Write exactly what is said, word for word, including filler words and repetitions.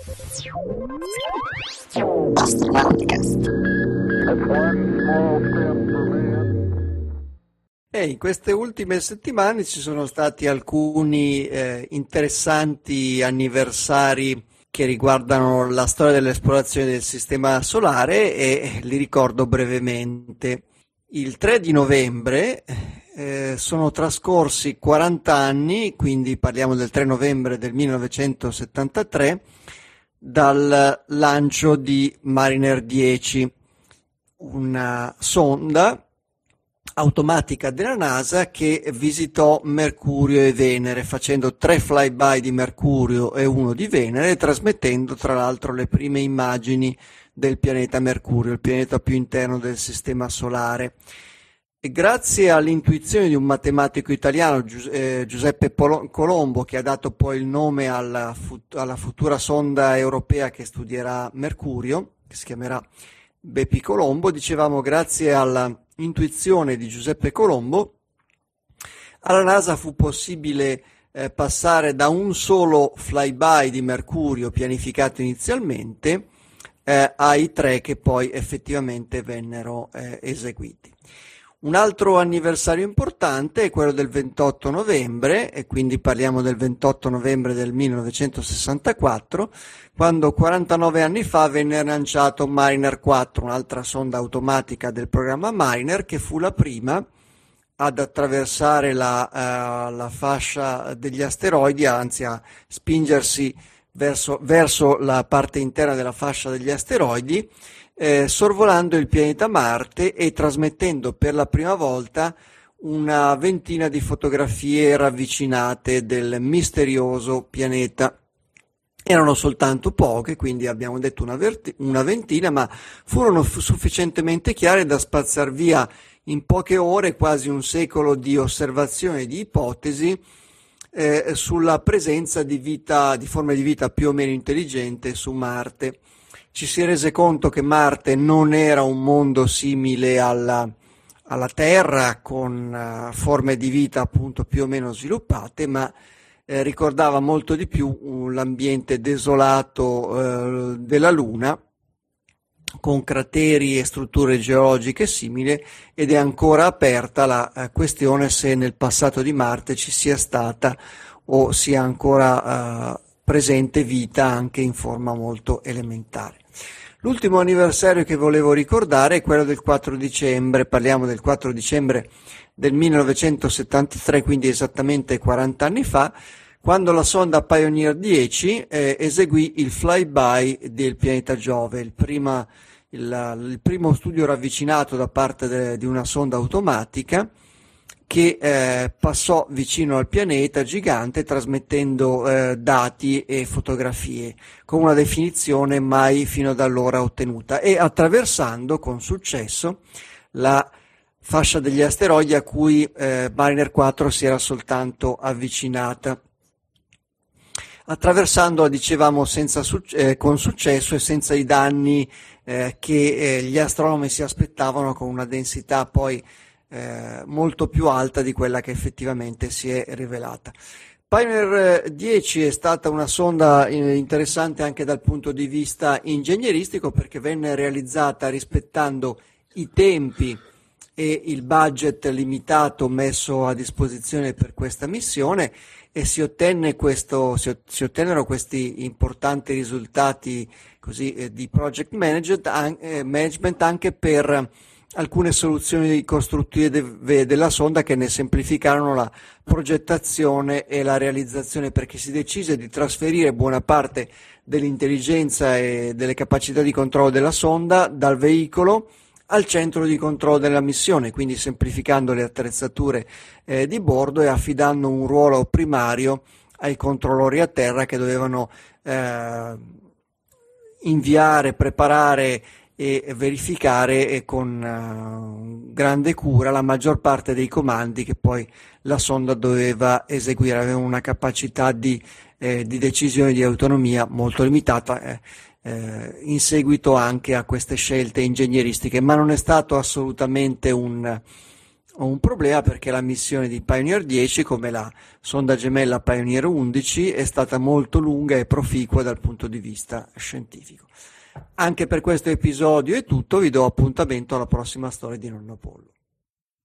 E in queste ultime settimane ci sono stati alcuni eh, interessanti anniversari che riguardano la storia dell'esplorazione del sistema solare e li ricordo brevemente. Il tre di novembre eh, sono trascorsi quaranta anni, quindi parliamo del tre novembre del millenovecentosettantatré, dal lancio di Mariner dieci, una sonda automatica della NASA che visitò Mercurio e Venere, facendo tre flyby di Mercurio e uno di Venere, trasmettendo tra l'altro le prime immagini del pianeta Mercurio, il pianeta più interno del sistema solare. E grazie all'intuizione di un matematico italiano, Giuseppe Colombo, che ha dato poi il nome alla, fut- alla futura sonda europea che studierà Mercurio, che si chiamerà Bepi Colombo, dicevamo, grazie alla intuizione di Giuseppe Colombo, alla NASA fu possibile eh, passare da un solo flyby di Mercurio pianificato inizialmente eh, ai tre che poi effettivamente vennero eh, eseguiti. Un altro anniversario importante è quello del ventotto novembre, e quindi parliamo del ventotto novembre del millenovecentosessantaquattro, quando quarantanove anni fa venne lanciato Mariner quattro, un'altra sonda automatica del programma Mariner, che fu la prima ad attraversare la, uh, la fascia degli asteroidi, anzi a spingersi verso, verso la parte interna della fascia degli asteroidi, Eh, sorvolando il pianeta Marte e trasmettendo per la prima volta una ventina di fotografie ravvicinate del misterioso pianeta. Erano soltanto poche, quindi abbiamo detto una, verti- una ventina, ma furono f- sufficientemente chiare da spazzar via in poche ore quasi un secolo di osservazioni e di ipotesi eh, sulla presenza di vita, di forme di vita più o meno intelligente su Marte. Ci si rese conto che Marte non era un mondo simile alla, alla Terra, con uh, forme di vita appunto più o meno sviluppate, ma eh, ricordava molto di più uh, l'ambiente desolato uh, della Luna, con crateri e strutture geologiche simili, ed è ancora aperta la uh, questione se nel passato di Marte ci sia stata o sia ancora uh, presente vita anche in forma molto elementare. L'ultimo anniversario che volevo ricordare è quello del quattro dicembre, parliamo del quattro dicembre del millenovecentosettantatré, quindi esattamente quaranta anni fa, quando la sonda Pioneer dieci eh, eseguì il flyby del pianeta Giove, il, prima, il, il primo studio ravvicinato da parte de, di una sonda automatica che eh, passò vicino al pianeta gigante trasmettendo eh, dati e fotografie con una definizione mai fino ad allora ottenuta e attraversando con successo la fascia degli asteroidi a cui eh, Mariner quattro si era soltanto avvicinata. Attraversandola, dicevamo, senza, eh, con successo e senza i danni eh, che eh, gli astronomi si aspettavano, con una densità poi Eh, molto più alta di quella che effettivamente si è rivelata. Pioneer dieci è stata una sonda interessante anche dal punto di vista ingegneristico, perché venne realizzata rispettando i tempi e il budget limitato messo a disposizione per questa missione, e si ottenne questo, si, si ottennero questi importanti risultati così eh, di project management, an, eh, management anche per alcune soluzioni costruttive de- della sonda che ne semplificarono la progettazione e la realizzazione, perché si decise di trasferire buona parte dell'intelligenza e delle capacità di controllo della sonda dal veicolo al centro di controllo della missione, quindi semplificando le attrezzature eh, di bordo e affidando un ruolo primario ai controllori a terra, che dovevano eh, inviare, preparare e verificare con uh, grande cura la maggior parte dei comandi che poi la sonda doveva eseguire. Aveva una capacità di, eh, di decisione, di autonomia molto limitata eh, eh, in seguito anche a queste scelte ingegneristiche, ma non è stato assolutamente un, ho un problema perché la missione di Pioneer dieci, come la sonda gemella Pioneer undici, è stata molto lunga e proficua dal punto di vista scientifico. Anche per questo episodio è tutto, vi do appuntamento alla prossima storia di Nonno Pollo.